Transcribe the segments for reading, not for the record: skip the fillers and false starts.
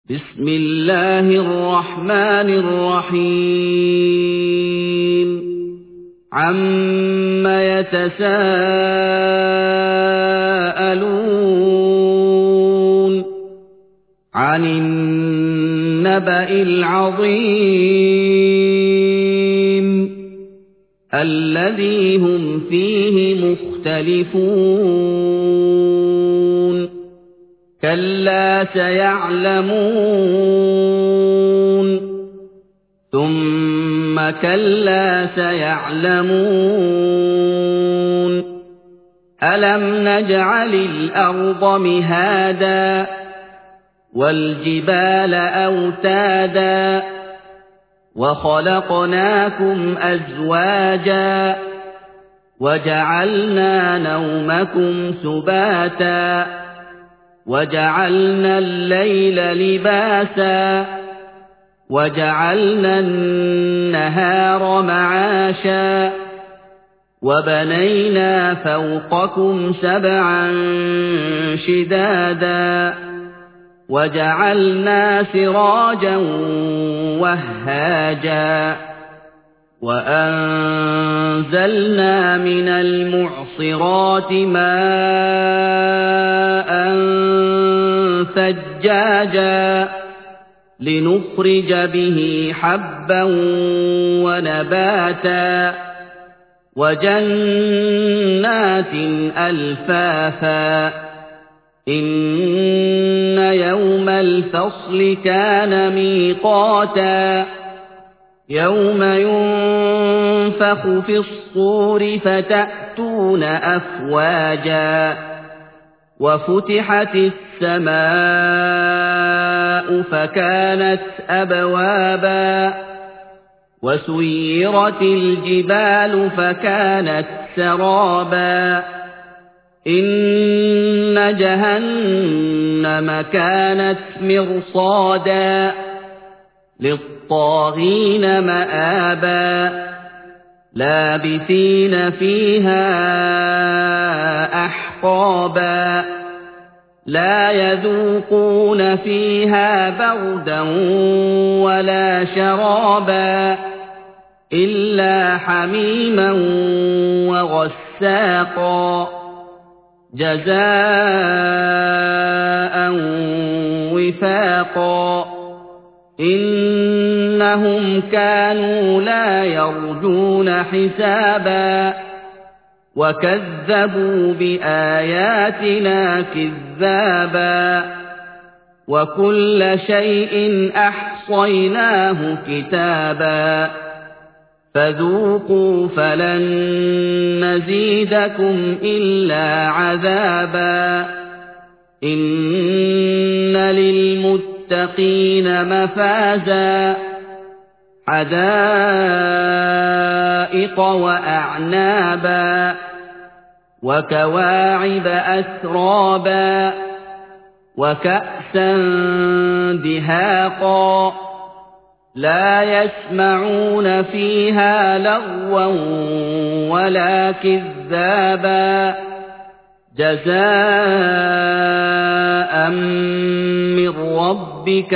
بسم الله الرحمن الرحيم عَمَّ يتساءلون عن النبأ العظيم الذي هم فيه مختلفون كلا سيعلمون ثم كلا سيعلمون ألم نجعل الأرض مهادا والجبال أوتادا وخلقناكم أزواجا وجعلنا نومكم سباتا وجعلنا الليل لباسا وجعلنا النهار معاشا وبنينا فوقكم سبعا شدادا وجعلنا سراجا وهاجا وأنزلنا من المعصرات ماء ثجاجا لنخرج به حبا ونباتا وجنات ألفافا إن يوم الفصل كان ميقاتا يوم ينفخ في الصور فتأتون أفواجا وفتحت السماء فكانت أبوابا وسيرت الجبال فكانت سرابا إن جهنم كانت مرصادا للطاغين مآبا لابثين فيها أحقابا لا يذوقون فيها بردا ولا شرابا إلا حميما وغساقا جزاء وفاقا إنهم كانوا لا يرجون حسابا وكذبوا بآياتنا كذابا وكل شيء أحصيناه كتابا فذوقوا فلن نزيدكم إلا عذابا إن للمتقين مفازا حدائق وأعنابا وكواعب أترابا وكأسا دهاقا لا يسمعون فيها لغوا ولا كذابا جزاء من ربك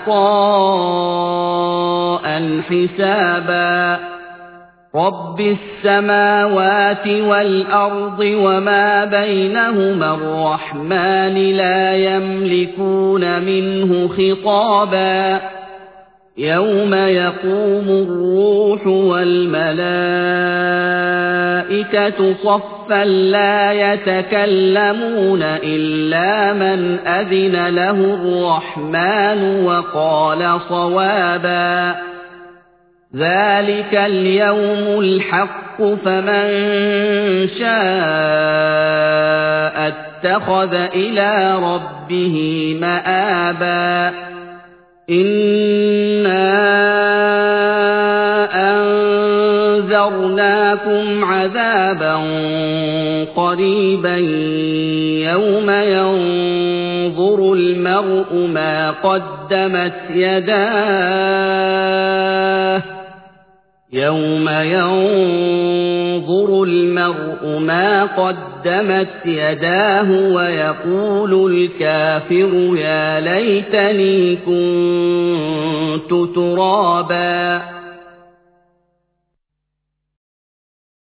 عطاء حسابا رب السماوات والأرض وما بينهما الرحمن لا يملكون منه خطابا يوم يقوم الروح والملائكة صفا لا يتكلمون إلا من أذن له الرحمن وقال صوابا ذلك اليوم الحق فمن شاء اتخذ إلى ربه مآبا إنا أنذرناكم عذابا قريبا يوم ينظر المرء ما قدمت يداه يوم ينظر المرء ما قدمت قدمت يداه ويقول الكافر يا ليتني كنت ترابا